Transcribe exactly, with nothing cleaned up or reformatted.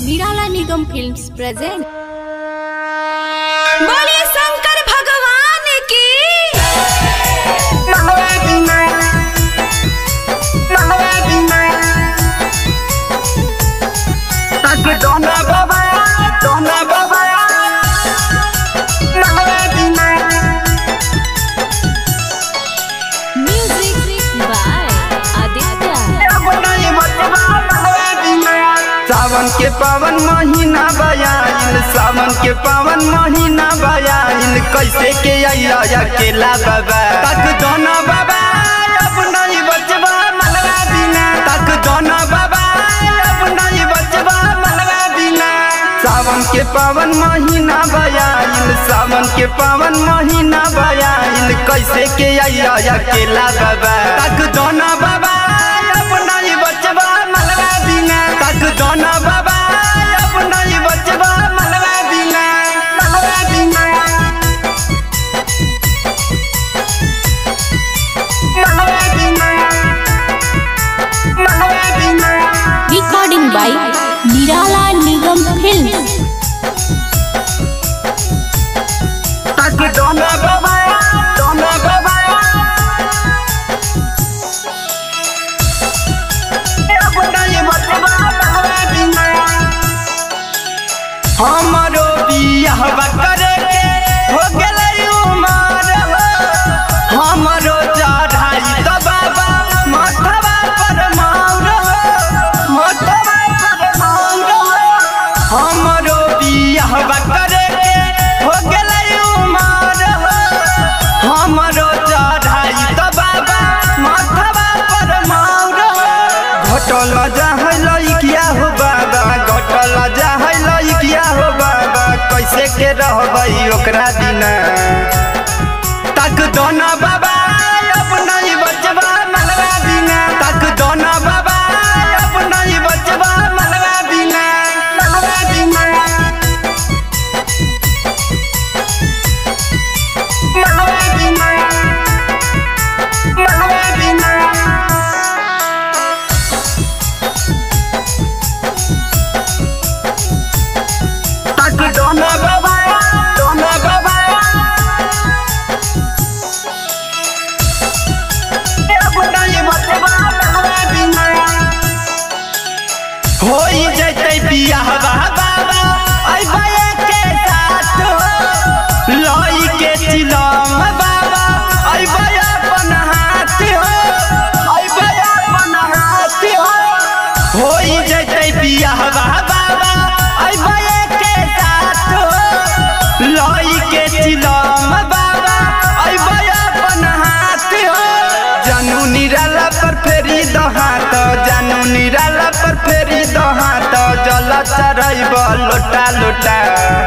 निराला निगम films present. बोलिए शंकर भगवान की। सावन के पावन महीना बयाइल, सावन के पावन महीना बयाइल, कैसे के आइला अकेला बाबा। तक दोना बाबा अब नहीं बचबा मलवा बिना, तक दोना बाबा अब नहीं बचबा मलवा बिना। सावन के पावन महीना बयाइल, सावन के पावन महीना बयाइल, कैसे के आइला अकेला बाबा। तक दोना बाबा अब नहीं बचबा मलवा बिना, तक दोना बाबा अब नहीं बचबा मलवा बिना, मलवा बिना, मलवा बिना, मलवा बिना। रिकॉर्डिंग बाय निराला निगम फिल्म्स। तक दोना बाबा दोना बाबा अब नहीं बचबा मलवा बिना। हमरो बियाह करे के हो गेलै उमर हो, हमरो चढ़ाई तो बाबा माथवा पर माउर हो, माथवा पर माउर हो। हमरो बियाह करे के हो गेलै उमर हो, हमरो चढ़ाई तो बाबा माथवा पर माउर हो। घटल जाहै लइकिया हो बाबा, घटल जाहै लइकिया हो बाबा, कैसे के रहबै ओकरा बिना। तक दोना बाबा अब नहीं बचबा मलवा बिना, तक दोना बाबा अब नहीं बचबा मलवा बिना, मलवा बिना, मलवा बिना, मलवा बिना। तक दोना बाबा दोना बाबा अब नहीं बचबा मलवा बिना। होई जैतै बियाह बाबा अइबै के साथ हो, लई के चिलम बाबा अइबै अपन हाथ हो, अइबै अपन हाथ हो। होई जैतै बियाह बाबा अइबै के साथ हो, लई के चिलम बाबा अइबै अपन हाथ हो। जानू निराला पर फेरी दहात, जानू निराला पर फेरी दहात, जल चढ़ैब लोटा लोटा।